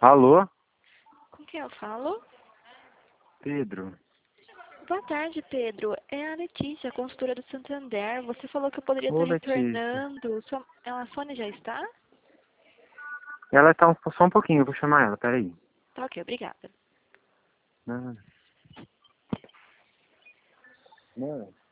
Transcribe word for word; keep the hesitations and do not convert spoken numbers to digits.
Alô? Com quem eu falo? Pedro. Boa tarde, Pedro. É a Letícia, consultora do Santander. Você falou que eu poderia Ô, estar Letícia. retornando. Sua... A Sônia já está? Ela tá um, só um pouquinho, eu vou chamar ela, peraí. Tá ok, obrigada. Não. Não.